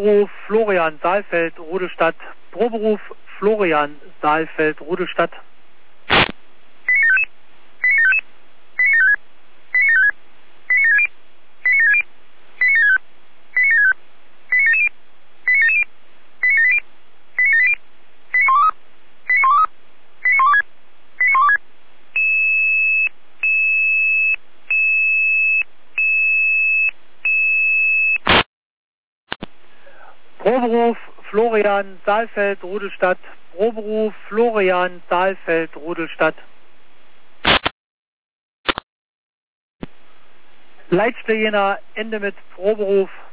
Proberuf Florian Saalfeld, Rudolstadt. Proberuf Florian Saalfeld, Rudolstadt. Proberuf Florian Saalfeld, Rudolstadt. Proberuf Florian Saalfeld, Rudolstadt. Leitstelle Jena, Ende mit Proberuf